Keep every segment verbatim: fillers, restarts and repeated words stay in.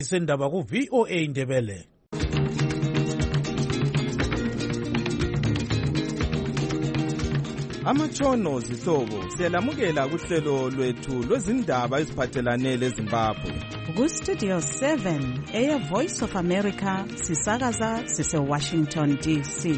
Isendaba ku V O A Ndebele. Amatshono zihlobo siyalamukela kuhlelo lwethu lwezindaba eziphathelane leZimbabwe. Ku Studio seven eya Voice of America sisakaza sise Washington D C.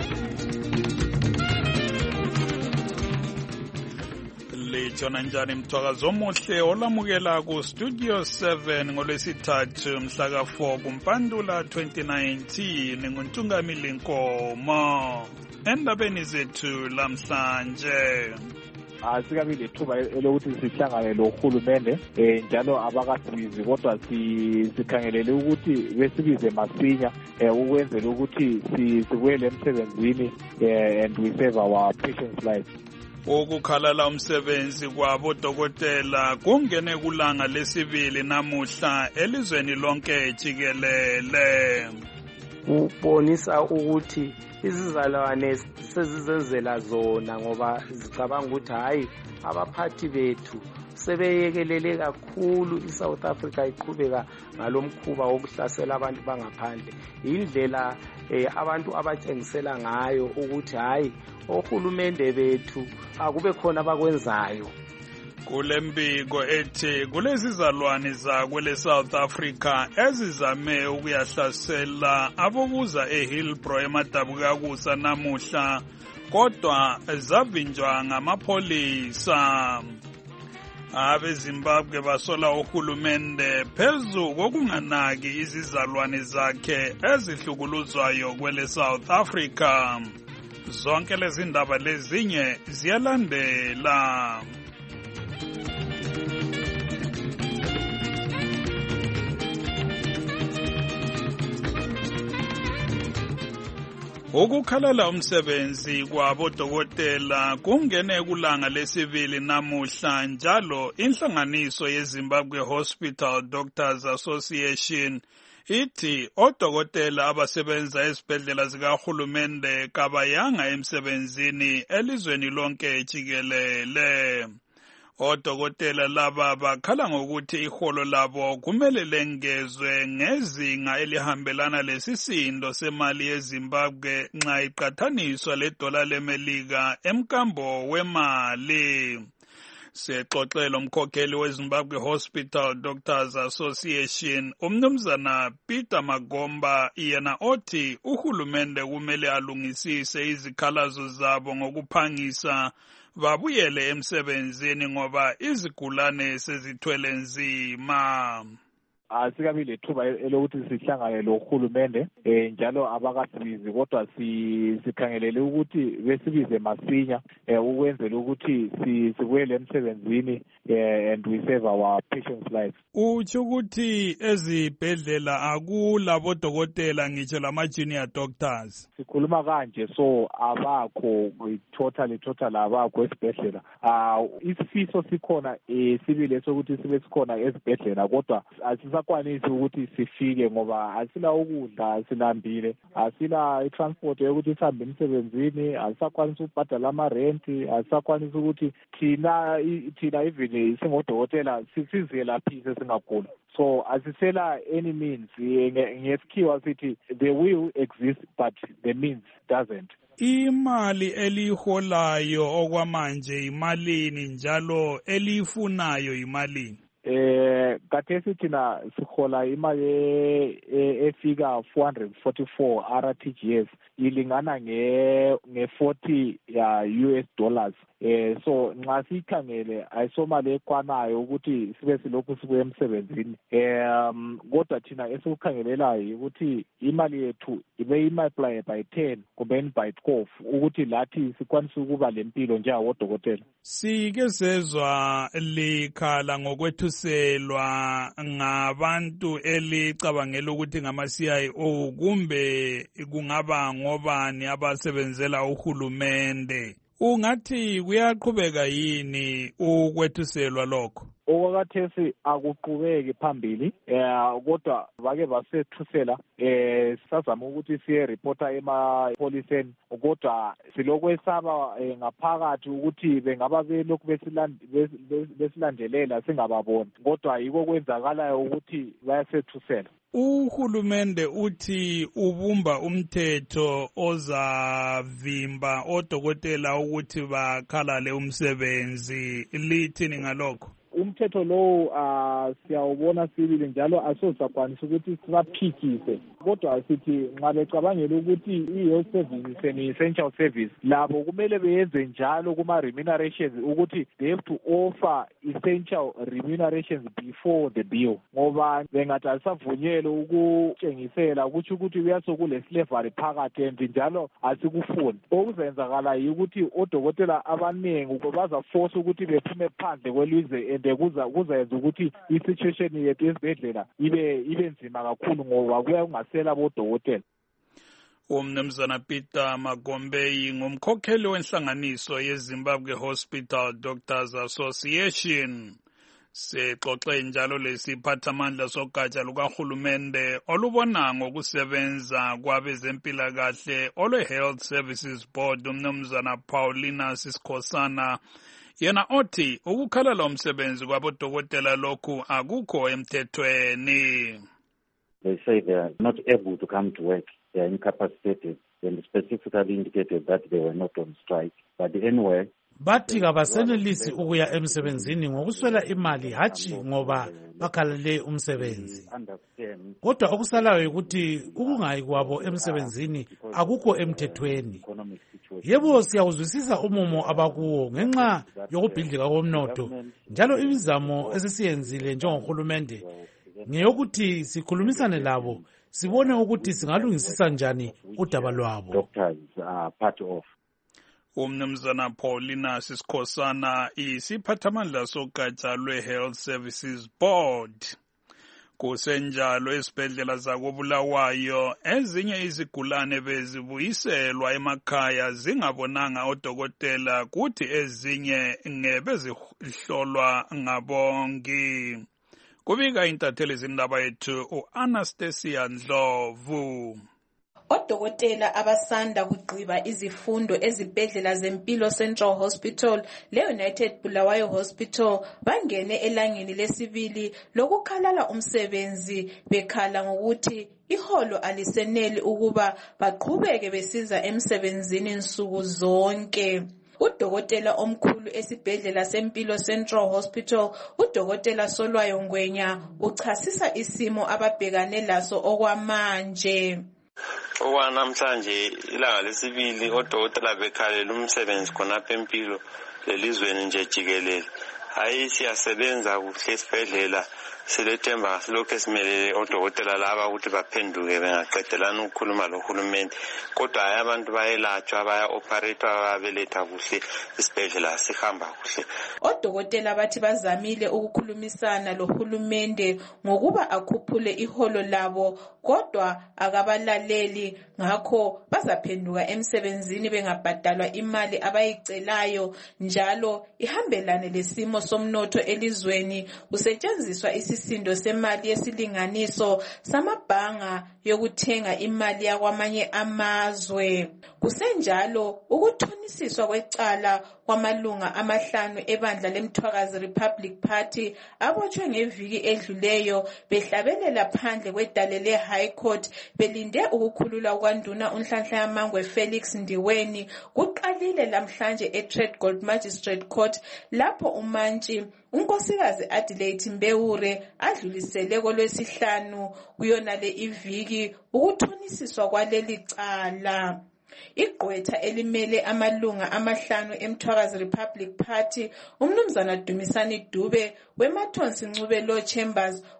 Litshona njani mthwakazo omuhle olamukela ku Studio seven ngolwesithathu mhla ka four kuMpandula twenty nineteen nguNtungamili Nkomo. Endabeni zethu lamhlanje asikabi lethuba elokuthi sihlangane lohulumende eh njalo abakasibizi kodwa sikhangelele ukuthi besibize masinya ukwenzela ukuthi sikwele emsebenzini and we save our patients lives. Ukukhalala umsebenzi kwabo dokotela kungene kulanga lesibili namuhla elizweni lonke jikelele. Kubonisa ukuthi izizalwane sezizenzela zona ngoba zicabanga ukuthi hayi abaphathi bethu sebeyekelele kakhulu iSouth Africa iqhubeka ngalomkhuba wokuhlasela abantu bangaphandle. Indlela eh, abantu abatshengisela ngayo ukuthi hayi ohulumende bethu akube khona abakwenzayo. Kulembiko ethi kulezizalwane zakwele South Africa ezizame ukuyahlasela abobuza eHillbrow eMadabukakusa namuhla kodwa zavinjwa ngamapholisa. AbeZimbabwe basola uhulumende phezu kokunganaki izizalwane zakhe ezihlukuluzwayo kwele South Africa. Zonke lezi ndaba lezinye ziyalandela. Ukukhalala umsebenzi kwabo dokotela kungene kulanga lesibili namuhla njalo inhlanganiso yeZimbabwe Hospital Doctors Association ithi odokotela abasebenza ezibhedlela zikahulumende kabayanga emsebenzini elizweni lonke jikelele. Odokotela laba bakhala ngokuthi iholo labo kumele lengezwe ngezinga elihambelana lesisindo semali yeZimbabwe nxa iqathaniswa ledola leMelika emkambo wemali. Sexoxela umkhokheli weZimbabwe Hospital Doctors Association umnumzana Peter Magomba yena othi uhulumende kumele alungisise izikhalazo zabo ngokuphangisa babuyele emsebenzini ngoba izigulane sezithwele nzima. Asikabi lethuba elokuthi sihlangane lohulumende eh njalo abakasibizi kodwa sikhangelele ukuthi besibize masinya ukwenzela ukuthi sikwele emsebenzini and we save our patients lives. Uthi ukuthi ezibhedlela akulabo dokotela ngitsho lama junior doctors. Sikhuluma kanje so abakho totally total abakho esibhedlela. Ah isifiso sikhona sibile sokuthi sibe sikhona esibhedlela kodwa asisakwanisi ukuthi sifike ngoba asila ukudla asilambile asila itransport yokuthi sihambe emsebenzini asisakwanisi ukubhadala ama rent asisakwanisi ukuthi thina thina even singodokotela sizelaphise singagula. So asisela any means ngesikhiwa sithi the will exists but the means doesn't. Imali eliholayo okwamanje imalini njalo elifunayo imalini? Eh kathesi thina sihola imali efika four hundred forty-four R T G S ilingana nge nge forty ya U S dollars. Eh so nxa sikhangele ayisomali ekwanayo ukuthi sibe silokhu sibuye emsebenzini. Um kodwa thina esikukhangelelayo ukuthi imali yethu ibe imultiply by ten kumbe by twelve ukuthi lathi sikwanise ukuba lempilo njengodokotela. Sike sezwa likhala ngokwethuselwa ngabantu elicabangela ukuthi ngama C I O kumbe kungaba ngobani abasebenzela uhulumende. Ungathi kuyaqhubeka yini ukwethuselwa lokho? okwakathesi akuqhubeki phambili eh kodwa bake basethusela eh sazama ukuthi siye reporta emapoliseni kodwa silokwesaba ngaphakathi ukuthi bengaba belokhu besilandelela singababoni kodwa yiko kwenzakalayo ukuthi bayasethusela. Uhulumende uthi ubumba umthetho ozavimba odokotela ukuthi bakhalale umsebenzi, lithini ngalokho? Umthetho lo uh, siyawubona sibili njalo asosakwanisa ukuthi sibaphikise kodwa sithi nxa becabangela ukuthi i-health service ne-essential service labo kumele beyenze njalo kuma-remunerations ukuthi they have to offer essential remunerations before the bill ngoba bengathi alisavunyelwe ukutshengisela ukuthi ukuthi kuyasokule slavery phakathi and njalo asikufuni. Okuzenzakalayo ukuthi odokotela abaningi bazaforce ukuthi bephume phandle kwelizwe and kuza kuzayenza ukuthi i-situation yethu esibhedlela ibe ibe nzima kakhulu ngoba kuya kungasela bodokotela. Umnumzana Peter Magombe ngumkhokheli wenhlanganiso yeZimbabwe Hospital Doctors Association. Sexoxe njalo lesiphathamandla sogatsha lukahulumende olubona ngokusebenza kwabezempilakahle olwe-Health Services Board umnumzana Paulina Siskosana. Yena othi ukukhalala umsebenzi kwabodokotela lokhu akukho emthethweni. They say they are not able to come to work. They are incapacitated and specifically indicated that they were not on strike. But anyway, bathi kabasenelisi ukuya emsebenzini ngokuswela imali hatshi ngoba bakhalale umsebenzi. Kodwa okusalayo ukuthi ukungayi kwabo emsebenzini akukho emthethweni. Yebo siyawuzwisisa umumo abakuwo ngenxa yokubhidlika komnotho njalo imizamo esisiyenzile njengohulumende ngeyokuthi sikhulumisane labo sibone ukuthi singalungisisa njani udaba lwabo. Umnumzana Paulina Siskosana isiphathamandla sogatsha lwe-Health Services Board. Kusenjalo esibhedlela zakobulawayo ezinye izigulane bezibuyiselwa emakhaya zingabonanga odokotela kuthi ezinye ngebezihlolwa ngabongi. Kubika intatheli zindaba yethu u-Anastasia Ndlovu. Odokotela abasanda kugqiba izifundo ezibhedlela zempilo Central Hospital le-United Bulawayo Hospital bangene elangeni lesibili lokukhalala umsebenzi bekhala ngokuthi iholo aliseneli ukuba baqhubeke besiza emsebenzini nsuku zonke. Udokotela omkhulu esibhedlela sempilo Central Hospital, udokotela Solwayo Ngwenya, uchasisa isimo ababhekane laso okwamanje. Okwanamhlanje ilanga lesibili odokotela bekhalela umsebenzi khonapha empilo lelizweni nje jikelele. Hayi siyasebenza kuhle esibhedlela silethemba silokho esimelele odokotela laba ukuthi baphenduke bengaqedelana ukukhuluma lohulumende kodwa hayi abantu bayelatshwa baya operate ababeletha kuhle isibhedlela sihamba kuhle. Odokotela bathi bazamile ukukhulumisana lohulumende ngokuba akhuphule iholo labo kodwa akabalaleli ngakho bazaphenduka emsebenzini bengabhadalwa imali abayicelayo njalo ihambelane lesimo somnotho elizweni kusetshenziswa isisindo semali yesilinganiso samabhanga yokuthenga imali yakwamanye amazwe. Kusenjalo ukuthonisiswa kwecala kwamalunga amahlanu ebandla lemthwakazi Republic Party abotshwe ngeviki edluleyo behlabelela phandle kwedalele High Court belinde ukukhulula kwanduna uNhlanhla Yamangwe Felix Ndiweni kuqalile lamhlanje eTradegold Magistrate Court lapho umantshi unkosikazi Adelaide Mbewure adlulisele kolwesihlanu kuyona le iviki ukuthonisiswa kwaleli cala. Igqwetha elimele amalunga amahlanu emthwakazi Republic Party umnumzana Dumisani Dube weMathonsi Ncube Law Chambers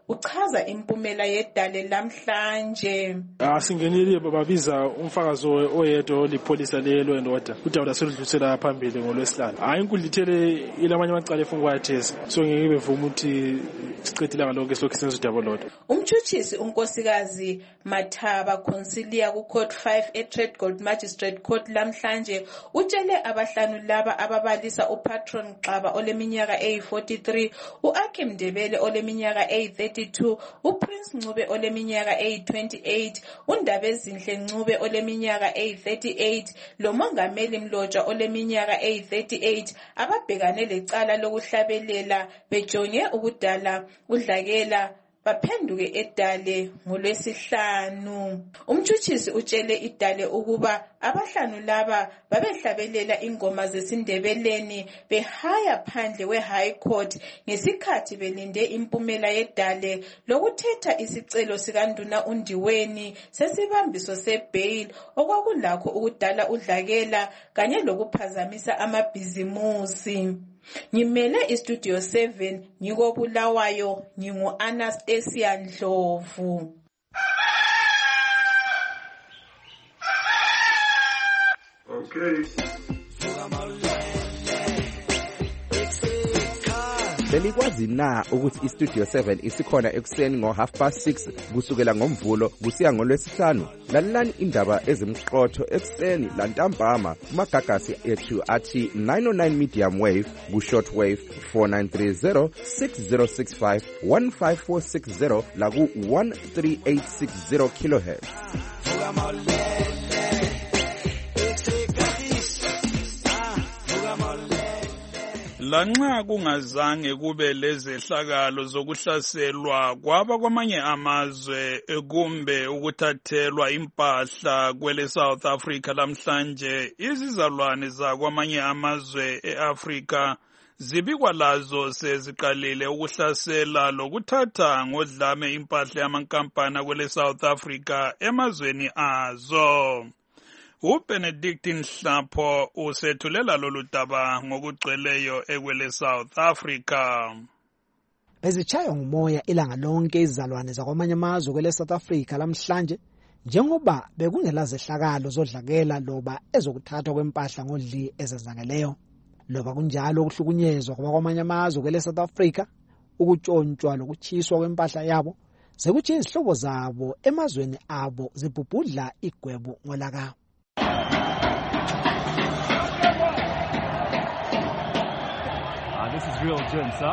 uchaza impumela yedale lamhlanje. Asingenile babiza umfakazi oyedwa olipholisa lelo endoda ukuthi awulasudlulisela phambili ngolwesihlanu. Hayi inkundlithele ilamanye amacala efuna ukwathesa. So ngeke bevuma ukuthi siqedile ngalonke lokho senizodaba lodwa. Umtshutshisi unkosikazi Mathaba Consilia ku Court five eTrade Gold Magistrate Court lamhlanje utshele abahlanu laba ababalisa uPatron Xaba oleminyaka eyi forty-three, uAkim Ndebele oleminyaka eyi thirty-two, uPrince Ncube oleminyaka eyi twenty-eight, uNdabezinhle Ncube oleminyaka eyi thirty-eight, lomongameli Mlotshwa oleminyaka eyi thirty-eight ababhekane lecala lokuhlabelela bejonge ukudala udlakela baphenduke edale ngolwesihlanu. Umtshutshisi utshele idale ukuba abahlanu laba babehlabelela ingoma zesindebeleni behaya phandle we-High Court ngesikhathi belinde impumela yedale lokuthetha isicelo sikanduna uNdiweni sesibambiso sebail okwakulakho ukudala udlakela kanye lokuphazamisa amabhizimusi. Ngimele iStudio seven ngiko Bulawayo ngingu Anastasia Ndlovu. Okay. Belikwazi na ukuthi iStudio seven isikhona ekuseni ngo half past six kusukela ngomvulo kusiya ngolwesihlanu? Lalelani indaba ezimqotho ekuseni lantambama kumagagasi ethu athi nine oh nine medium wave ku short wave four nine three zero six zero six five one five four six zero la ku one three eight six zero kilohertz. Lanxa kungazange kube lezehlakalo zokuhlaselwa kwaba kwamanye amazwe kumbe ukuthathelwa impahla kwele South Africa lamhlanje, izizalwane zakwamanye amazwe eAfrika zibikwa lazo seziqalile ukuhlasela lokuthatha ngodlame impahla yamankampani kwele South Africa emazweni azo. uBenedictine Hlapho usethulela lolu daba ngokugcweleyo ekwele South Africa. Bezitshaywa ngumoya ilanga lonke izizalwane zakwamanye amazwe kwele South Africa lamhlanje njengoba bekungela zehlakalo zodlakela loba ezokuthathwa kwempahla ngodli ezenzakeleyo. Loba kunjalo ukuhlukunyezwa kwakwamanye amazwe kwele South Africa, ukutshontshwa lokuchiswa kwempahla yabo sekuthi izihlobo zabo emazweni abo zibhubhudla igwebu ngolaka. Uh, this is real gin, sir.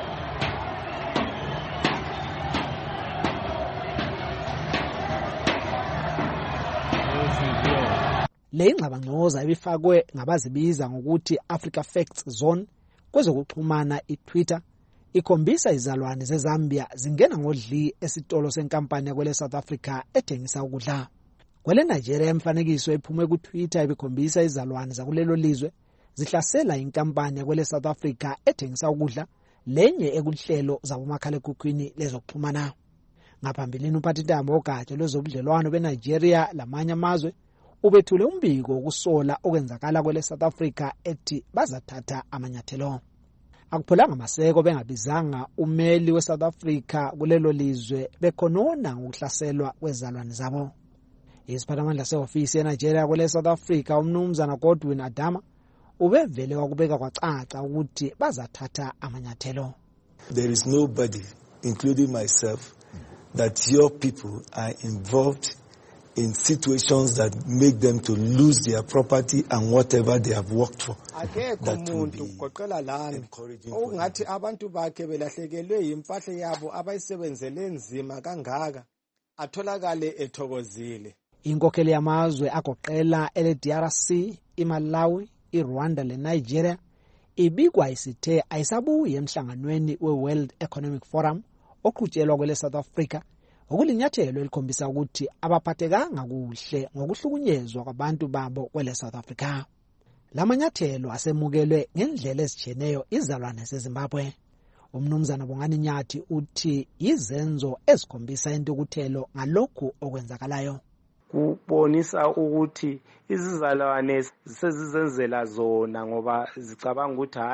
This is real. Le ingxabangxoza ebifakwe ngabazibiza ngokuthi Africa Facts Zone kwezokuxhumana iTwitter ikhombisa izalwane zeZambia zingena ngodli esitolo senkampani kwele South Africa ethengisa ukudla. Kwele Nigeria emfanekiso ephume ku Twitter ebikhombisa izalwane zakulelo lizwe zihlasela inkampani kwele South Africa ethengisa ukudla lenye ekunhlelo zabomakhalekhukhwini lezokuxhumana. Ngaphambilini uPhathintambo ogatsha lwezobudlelwano beNigeria lamanye amazwe ubethule umbiko wokusola okwenzakala kwele South Africa ethi bazathatha amanyathelo. Akupholanga amaseko bengabizanga umeli weSouth Africa kulelo lizwe bekhonona ngokuhlaselwa kwezalwane zabo. Isiphathamandla seofisi eNigeria kwele South Africa umnumzana Godwin Adama ubevele wakubeka kwacaca ukuthi bazathatha amanyathelo. There is nobody, including myself, that your people are involved in situations that make them to lose their property and whatever they have worked for. Akekho umuntu ugoqela lana okungathi abantu bakhe belahlekelwe impahla yabo abayisebenzele nzima kangaka atholakale ethokozile. Inkokheli yamazwe agoqela ele D R C, iMalawi, iRwanda leNigeria ibikwa isithe ayisabuye emhlanganweni weWorld Economic Forum oqhutshelwa kwele South Africa okulinyathelo elikhombisa ukuthi abaphathekanga kuhle ngokuhlukunyezwa kwabantu babo kwele South Africa. Lamanyathelo asemukelwe ngendlela ezijeneyo izalwane zeZimbabwe. Umnumzana Bongani Nyathi uthi izenzo ezikhombisa intukuthelo ngalokhu okwenzakalayo. Kubonisa ukuthi izizalwane sezizenzela zona ngoba zicabanga ukuthi hayi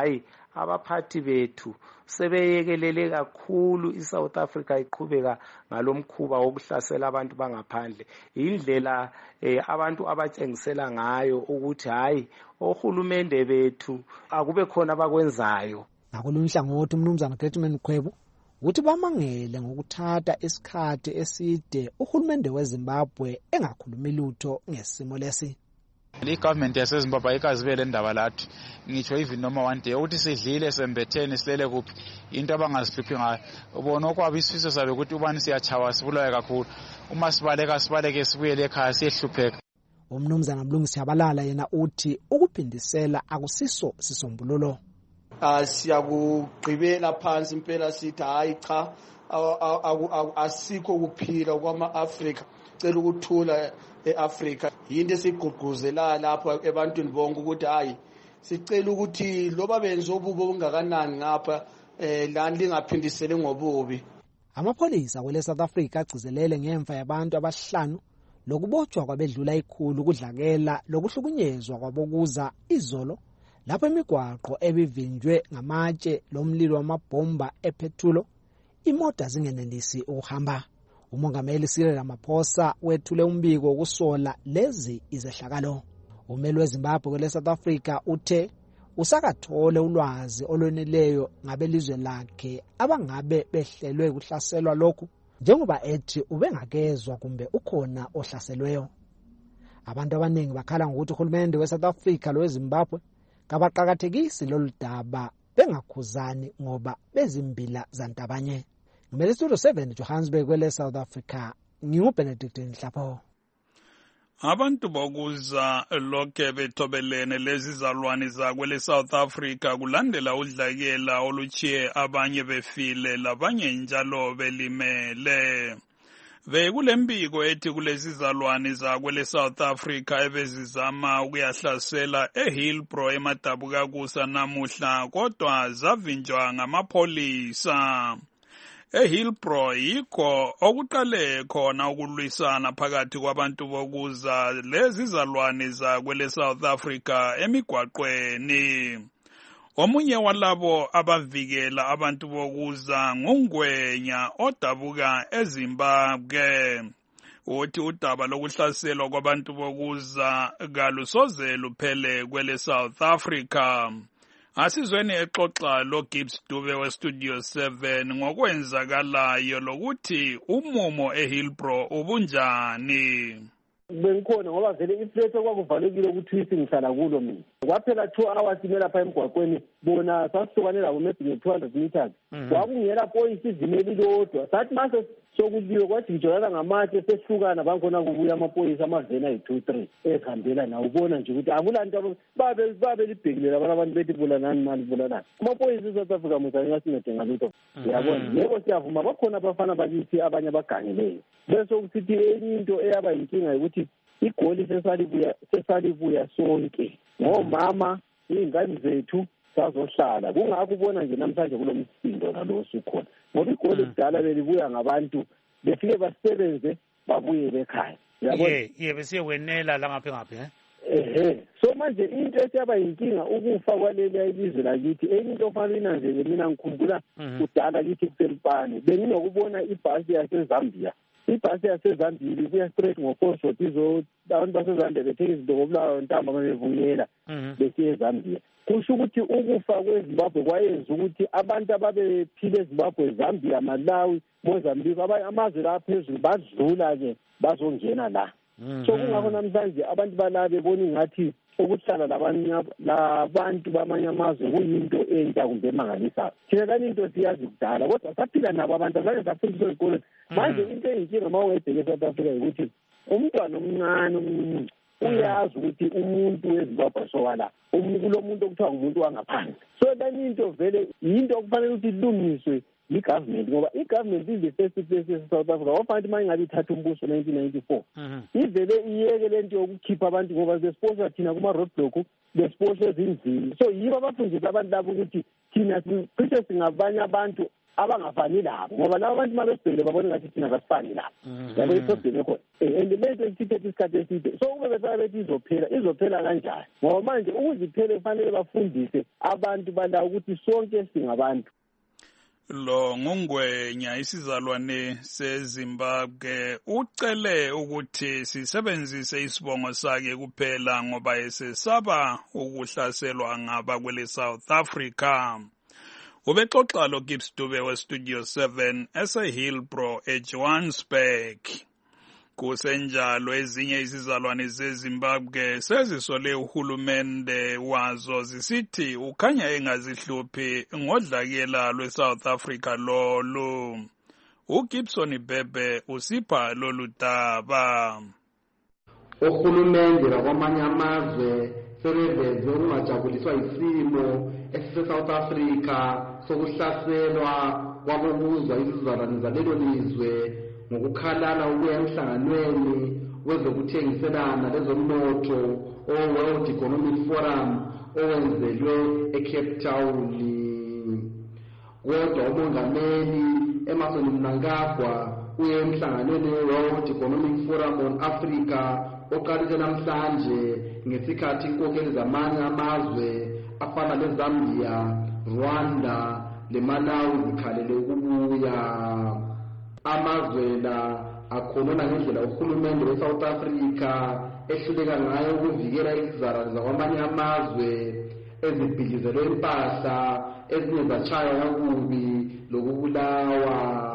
abaphathi bethu sebeyekelele kakhulu iSouth Africa iqhubeka ngalomkhuba wokuhlasela abantu bangaphandle. Indlela eh, abantu abatshengisela ngayo ukuthi hayi ohulumende bethu akube khona abakwenzayo. Ngakulunye uhlangothi umnumzana Gretman Khwebo uthi bamangele ngokuthatha isikhathi eside uhulumende weZimbabwe engakhulumi lutho ngesimo lesi. I government yaseZimbabwe ayikazibele indaba lathi ngitsho even noma one day uthi sidlile sembetheni silele kuphi into abangazihluphi ngayo ubona okwabo isifiso sabe ukuthi ubani siyachawa sibulaye kakhulu uma sibaleka sibaleke sibuyele ekhaya siyehlupheka. Umnumzana Mlungisi Yabalala yena uthi ukuphindisela akusiso sisombululo. Siyakugqibela phansi impela sithi hayi cha asikho kuphila kwama-Afrika cela ukuthula e-Afrika yinto esigqugquzela lapha ebantwini bonke ukuthi hayi sicela ukuthi loba benza ububi obungakanani ngapha lani lingaphindiseli ngobubi. Amapholisa kwele South Africa agcizelele ngemva yabantu abahlanu lokubotshwa kwabedlula ikhulu kudlakela lokuhlukunyezwa kwabokuza izolo lapho imigwaqo ebivinjwe ngamatshe lomlilo wamabhomba ephethulo imota zingenelisi ukuhamba. Umongameli Cyril Ramaphosa wethule umbiko wokusola lezi izehlakalo. Umeli weZimbabwe kwele South Africa uthe usakathole ulwazi olweneleyo ngabelizwe lakhe abangabe behlelwe kuhlaselwa lokhu njengoba ethi ubengakezwa kumbe ukhona ohlaselweyo. Abantu abaningi bakhala ngokuthi uhulumende weSouth Africa loweZimbabwe kabaqakathekisi lolu daba bengakhuzani ngoba bezimbila zantabanye. Ngimele Studio seven Johannesburg kwele South Africa nginguBenedict Nhlapho. Abantu bokuza lokhe bethobelene lezi zalwane zakwele South Africa kulandela udlakela oluchiye abanye befile labanye njalo belimele. Bekulembiko ethi kulezi zalwane zakwele South Africa ebezizama ukuyahlasela eHillbrow eMadabukakusa namuhla kodwa zavinjwa ngamapholisa. eHillbrow yikho okuqale khona ukulwisana phakathi kwabantu bokuza lezi zalwane zakwele South Africa emigwaqweni. Omunye walabo abavikela abantu bokuza ngungwenya odabuka eZimbabwe. Uthi udaba lokuhlaselwa kwabantu bokuza kalusoze luphele kwele South Africa. Asizweni exoxa lo Gibbs Dube we Studio seven ngokwenzakalayo lokuthi umumo eHillbrow ubunjani. Bengikhona ngoba vele iflethi kwakuvalekile ukuthi singihlala kulo mina. Kwaphela two hours imela pha emgwaqweni bona sasukane labo maybe two hundred meters. Kwakungela point izimeli lodwa. Sathi mase sokuliwe kwathi ngijolana ngamatshe sehlukana bangona kubuya amaphoyisa amavena ayi two three ekhambela na ubona nje ukuthi akulanto babe babe libhekile labana abantu bethi bulanani mali bulanani. Amaphoyisa eSouth Africa muzange singadinga lutho. Yabona yebo siyavuma bakhona abafana bakithi abanye abagangileyo. Bese ukusithi enye into eyaba inkinga ukuthi igoli sesalibuya sesalibuya sonke ngomama ingane zethu sazohlala kungakho ubona nje namhlanje kulomsindo nalo sukhona ngoba igoli kudala belibuya ngabantu befike basebenze babuye bekhaya yabona ye ye bese wenela la ngaphe ngaphe eh ehe so manje into esiyaba inkinga ukufa kwaleli ilizwe lakithi enye into ofanele inanzele mina ngikhumbula kudala kithi kusempane benginokubona ibhasi yaseZambia ibhasi yaseZambia kuya straight ngoForshot izo abantu baseZambia bethe izidokobulayo ntamba bebuyela besiye eZambia. Kusho ukuthi ukufa kweZimbabwe kwayenza ukuthi abantu ababephile eZimbabwe, Zambia, Malawi, Mozambique abanye amazwe la phezulu badlula ke bazongena la. So kungakho namhlanje abantu bala bebona ngathi ukuhlala labanye labantu bamanye amazwe kuyinto entsha kumbe emangalisayo. Thina lani into siyazi kudala kodwa saphila nabo abantu abanye bafundiswa ezikoleni. Manje into eyinkinga mawebheke eSouth Africa ukuthi umntwana omncane uyazi ukuthi umuntu weZimbabwe sowala kulo muntu okuthiwa ngumuntu wangaphandle. So lani into vele yinto okufanele ukuthi ilungiswe i-government ngoba i-government is the first place eSouth Africa. Wafanele manje ngabe ithatha umbuso nineteen ninety-four ivele iyeke lento yokukhipha abantu ngoba besponsor thina kuma roadblock besponsor ezindlini. So yibo abafundisa abantu labo ukuthi thina cishe singabanye abantu abangafani labo ngoba labo abantu mabesibhekile babona ngathi thina kasifani labo. Yabo iproblem ekho and and lento isithethe isikhathi eside so ube befika bethi izophela izophela kanjani ngoba manje ukuziphele kufanele bafundise abantu bala ukuthi sonke singabantu. Lo ngungwenya isizalwane seZimbabwe ucele ukuthi sisebenzise isibongo sakhe kuphela ngoba esesaba ukuhlaselwa ngaba kwele South Africa. Ubexoxa lo Gibbs Dube we Studio seven eseHillbrow eJohannesburg. Kusenjalo ezinye izizalwane zeZimbabwe sezisole uhulumende wazo zisithi ukhanya engazihluphi ngodlakela lweSouth Africa lolu. uGibson Bebe usipha lolu daba. Uhulumende lakwamanye amazwe sebeveze ukungajabuliswa isimo esise-South Africa sokuhlaselwa kwabokuzwa izizalwane zalelo lizwe ngokukhalala ukuya emhlanganweni wezokuthengiselana lezomnotho o-World Economic Forum owenzelwe eCape Town. Kodwa umongameli Emmerson Mnangagwa uye emhlanganweni we-World Economic Forum on Africa oqalise namhlanje ngesikhathi inkokheli zamanye amazwe afana leZambia, Rwanda leMalawi zikhalele ukubuya. Amazwe la akhuluma ngendlela uhulumende weSouth Africa ehluleka ngayo ukuvikela izizalwane zakwamanye amazwe ezibhikizelwe impahla ezinye zachaya kakubi lokubulawa.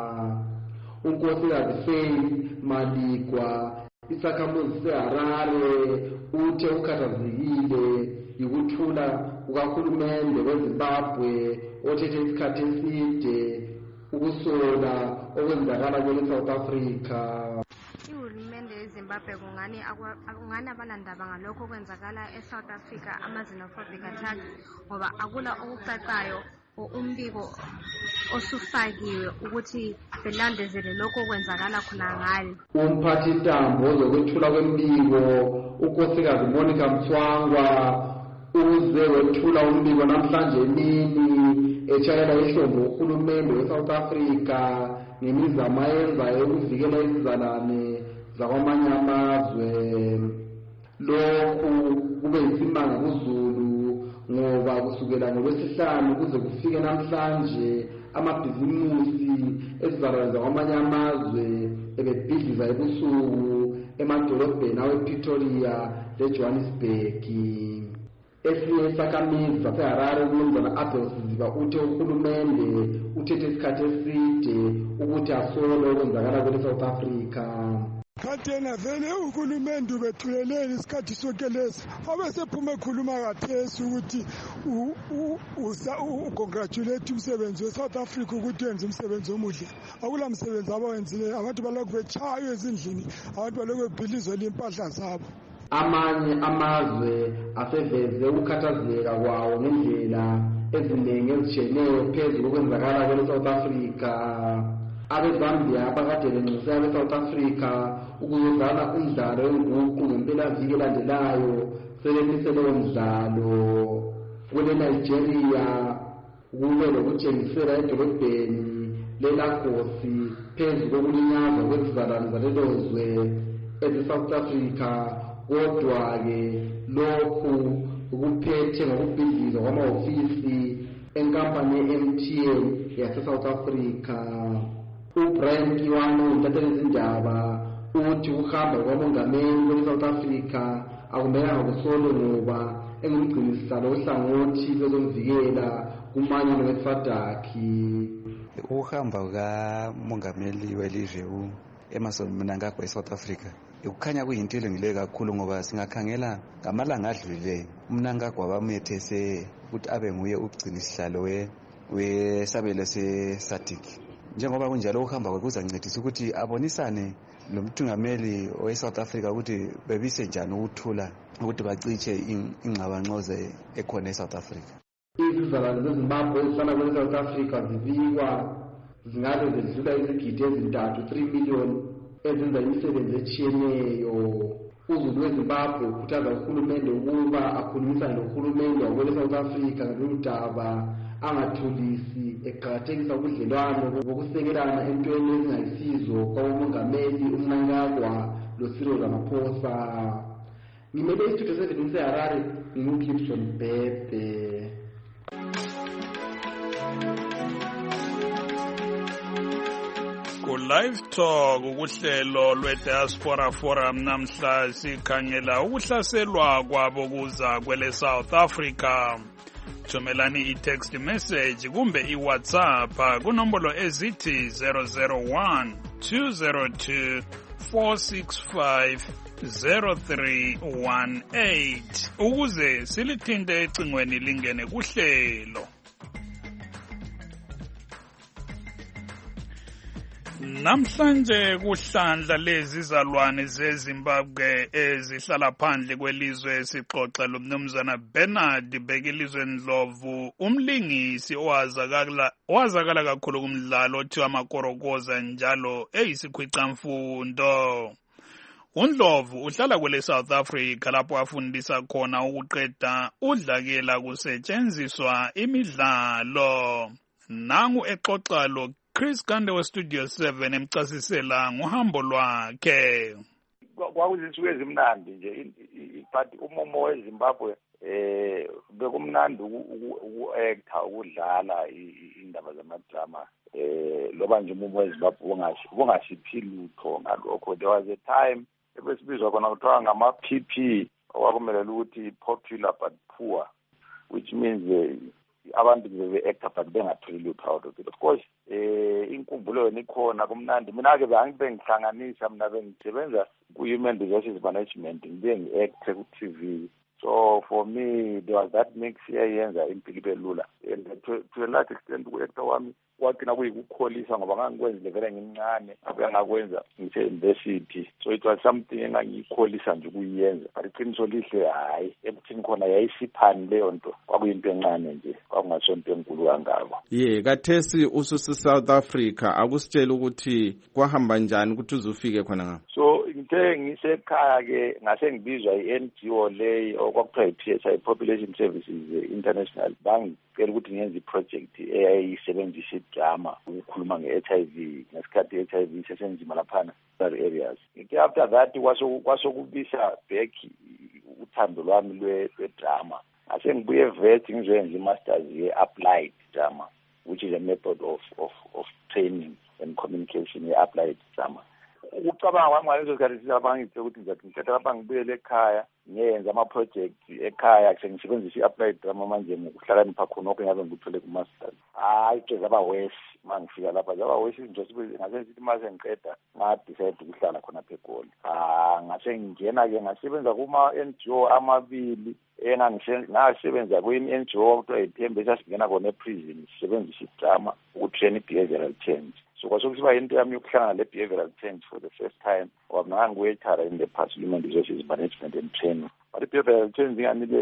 uNkosikazi Faith Malikwa isakhamuzi seHarare uthe ukhathazekile yikuthula kukahulumende weZimbabwe othethe isikhathi eside ukusola okwenzakala kwele South Africa. Ihulumende yeZimbabwe kungani akungani abanandaba ngalokho okwenzakala eSouth Africa ama-xenophobic attack ngoba akula okucacayo umbiko osufakiwe ukuthi belandezele lokho okwenzakala khona ngalo. Umphathi ntambo ozokwethula kwembiko unkosikazi Monica Mthwangwa uze wethula umbiko namhlanje emini etshayela ihlombo uhulumende weSouth Africa ngemizamo ayenzayo ukuvikela izizalwane zakwamanye amazwe. Lokhu kube yisimanga kuZulu ngoba kusukela ngolwesihlanu kuze kufike namhlanje amabhizimusi ezizalwane zakwamanye amazwe ebebhidliza ebusuku emadolobheni awePretoria leJohannesburg. Esinye isakhamizi saseHarare umnumzana Abel Siziba uthe uhulumende uthethe isikhathi eside ukuthi asole okwenzakala kwele South Africa. Khathena vele uhulumende ubethuleleni isikhathi sonke lesi abesephuma ekhuluma kathesi ukuthi u-congratulate umsebenzi we-South Africa ukuthi wenze umsebenzi omuhle. Akula msebenzi abawenzileyo, abantu balokhu betshaywa ezindlini, abantu balokhu bebhilizwa impahla zabo. Amanye amazwe aseveze ukukhathazeka kwawo ngendlela eziningi ezitshiyeneyo phezu kokwenzakala kwele South Africa. AbeZambia abakade benxuse abe-South Africa ukuzozana umdlalo wenguqu ngempelaviki elandelayo sebemise lowo mdlalo. Kwele Nigeria kube lokutshengisela edolobheni leLagos phezu kokulinyazwa kwezizalwane zalelo zwe eze-South Africa. Kodwa-ke lokhu kuphethe ngokubhidliza kwamahhovisi enkampani ye-M T N yase-South Africa. uBrian Kiwano umthatheli izindaba uthi ukuhamba kwamongameli we-South Africa akumelanga kusolwe ngoba engumgcinisihlalo ohlangothi lwezomvikela kumanyano we-SADC. Ukuhamba kukamongameli welizwe u-Emmerson Mnangagwa eSouth Africa ukukhanya kuyinto elungileyo kakhulu ngoba singakhangela ngamalanga adlulileyo uMnangagwa bamethese ukuthi abe nguye ugcinisihlalo wesabelo se-SADC. Njengoba kunjalo ukuhamba kwakhe kuzancedisa ukuthi abonisane lomthungameli we-South Africa ukuthi bebise njani ukuthula ukuthi bacitshe ingxabangxoze ekhona eSouth Africa. Izizalwane zeZimbabwe ezihlala kwele-South Africa zibikwa zingabe zedlula izigidi ezintathu three million ezenza imisebenzi etshiyeneyo. uZulu weZimbabwe ukhuthaza uhulumende ukuba akhulumisane nohulumende wakwele-South Africa ngalolu daba angathulisi eqakathekisa ubudlelwano bokusekelana entweni ezingayisizo kwabomongameli uMnangagwa nguCyril Ramaphosa. Ngimele istudio seven seHarare, nginguGibson Bebe. Live Talk ukuhlelo lwe-Diaspora Forum namhla sikhangela ukuhlaselwa kwabo kuza kwele South Africa. Thumelani i-text message kumbe i-WhatsApp kunombolo ezithi zero zero one two zero two four six five zero three one eight ukuze silithinte ecingweni lingene kuhlelo. Namhlanje kuhlandla lezi zalwane zeZimbabwe ezihlala phandle kwelizwe sixoxa lomnumzana Bernard Bekilizwe Ndlovu, umlingisi owazakala owazakala kakhulu kumdlalo othiwa Makorokoza njalo eyisikhwicamfundo. uNdlovu uhlala kwele South Africa lapho afundisa khona ukuqeda udlakela kusetshenziswa imidlalo. Nangu exoxa lo Chris Kande wa Studio seven emchasisela ngohambo lwakhe. Kwakuzinsuku ezimnandi nje but umomo weZimbabwe eh bekumnandi uku-acta ukudlala indaba zamadrama eh loba nje umomo weZimbabwe ungasiphi lutho ngalokho. There was a time ebesibizwa khona kuthiwa ngama P P okwakumele ukuthi popular but poor, which means uh, abantu bebe-acta but bengatholi lutho out of it. Of course eh inkumbulo yona ikhona kumnandi. Mina ke bangibe ngihlanganisa mina bengisebenza ku-Human Resources Management ngibe ngi-acte ku-T V. So for me there was that mix iyayenza impilo ibe lula, and to, to a large extent ku-acta wami kwagcina kuyikukholisa ngoba ngangikwenzile vele ngimncane abuya ngakwenza ngise-university. So it was something engangiyikholisa nje ukuyenza, but iqiniso lihle hayi ebuthini khona yayisiphani leyo nto, kwakuyinto encane nje, kwakungasonto enkulu kangako. Ye kathesi ususi South Africa, akusitshela ukuthi kwahamba njani ukuthi uzufike khona ngapha? So ngithe ngisekhaya ke ngase ngibizwa i-N G O le okwakuthiwa i-P S I, Population Services International, bangicela ukuthi ngenze i-project eyayisebenzisa drama ukukhuluma nge-H I V ngesikhathi i-H I V sesenzima laphana areas. After that kwasokubisa back uthando lwami lwe-drama. Ase ngibuye eVet ngizoyenza i-masters ye-applied drama, which is a method of of of training and communication ye-applied drama. Ukucabanga kwami ngalezo sikhathi sizabangithe ukuthi ngizathi ngithatha lapha ngibuyele ekhaya ngiyenza ama-project ekhaya sengisebenzisa i-applied drama manje ngokuhlakanipha khonokho engabe ngikuthole ku-masters. Hayi ke zaba wesi uma ngifika lapha, zaba wesi izinto ngase ngithi uma sengiqeda ngadecide ukuhlala khona eGoli. Ah ngase ngingena-ke ngasebenza kuma-N G O amabili engangisebenza kwi-N G O okuthiwa iThembe esasingena khona eprison sisebenzisa idrama ukutrain i-behavioral change. So kwasekusiba into yami yokuhlangana le-behavioral change for the first time ngoba mina ngangiwethara in the past Human Resources Management and Training. But i-behavioral change inganile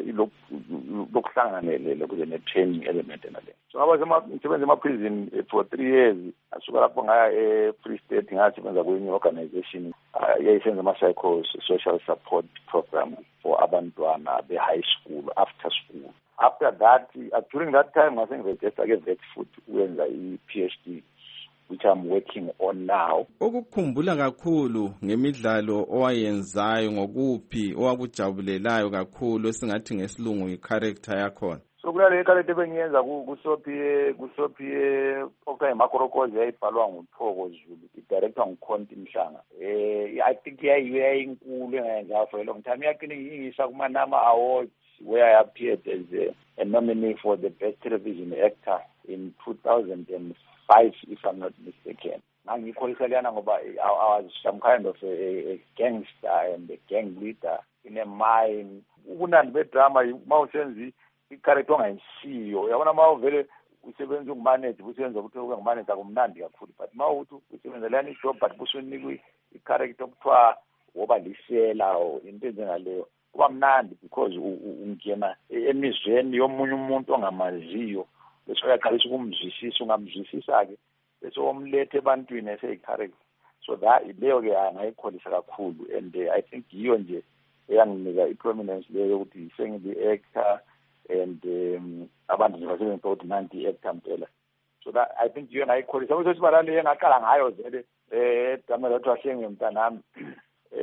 lokuhlanganele kuze ne-training element enale. So ngaba ngisebenza ema-prison for three years. Asuka lapho ngaya e-Free State ngasebenza kwenye organization eyayisenza ama-psycho-social support program for abantwana be-high school, after school. After that, uh, during that time ngase ngiregister ke vet futhi uyenza i-P H D, which I'm working on now. Okukhumbula kakhulu ngemidlalo owayenzayo ngokuphi owakujabulelayo kakhulu esingathi ngesilungu i-character yakhona? So kulale i-character bengiyenza kuSophiye kuSophiye okuthiwa Makorokoza yayibhalwa nguThoko Zulu, i-director nguKhonti Mhlanga. Eh I think yayiyinkulu engayenza for a long time. Yakini ngiyisa kuManama Awards where I appeared as a, a nominee for the best television actor in two thousand five, if I'm not mistaken. Ngangikholisana ngoba I was some kind of a, a gangster and a gang leader in a mine. Ubunandi bedrama mawusenzi i-character ongayisiyo. Yabona mawuvele usebenza ukumanage, usebenza ukuthi ukumanage akumnandi kakhulu, but mawuthi usebenzelana i-job but busonikwa i-character okuthiwa woba lisela into njengaleyo kuba mnandi because ungena emizweni yomunye umuntu ongamaziyo bese uyaqalisa ukumzwisisa ungamzwisisa-ke bese omlethe ebantwini eseyi-character. So that leyo ke angayikholisa kakhulu, and uh, I think yiyo nje eyanginika i-prominence leyo yokuthi sengiyi-actor and um, abantu nje basebenzisa ukuthi nanti i-actor mpela. So that I think yiyo ngayikholisa ukuthi sibala leyo engaqala ngayo vele eh drama lethu ahlenge mntanami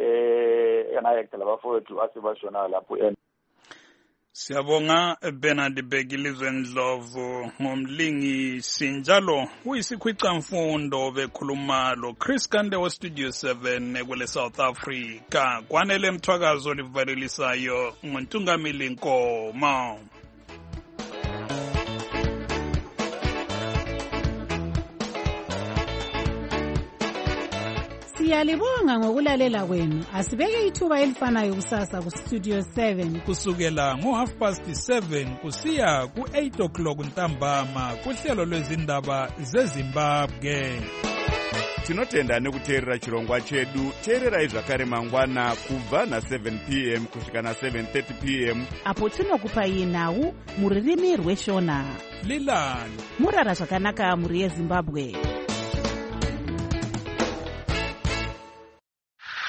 eh enayekta labafowethu asebashona lapho. Siyabonga Bernard Begilizwe Ndlovu ngomlingisi njalo uyisikhwica mfundo bekhuluma lo Chris Kande wa Studio seven ekwele South Africa. Kwanele mthwakazo livalelisayo ngontungamili Nkoma. Siyalibonga ngokulalela kwenu. Asibeke ithuba elifanayo kusasa ku Studio seven kusukela ngo half past seven kusiya ku eight o'clock ntambama kuhlelo lwezindaba zeZimbabwe. Tinotenda nekuteerera chirongwa chedu. Teererai zvakare mangwana kubva na seven p m kusvika na seven thirty p m apo tinokupai nhau muririmi rweshona. Lilani murara zvakanaka muri yeZimbabwe.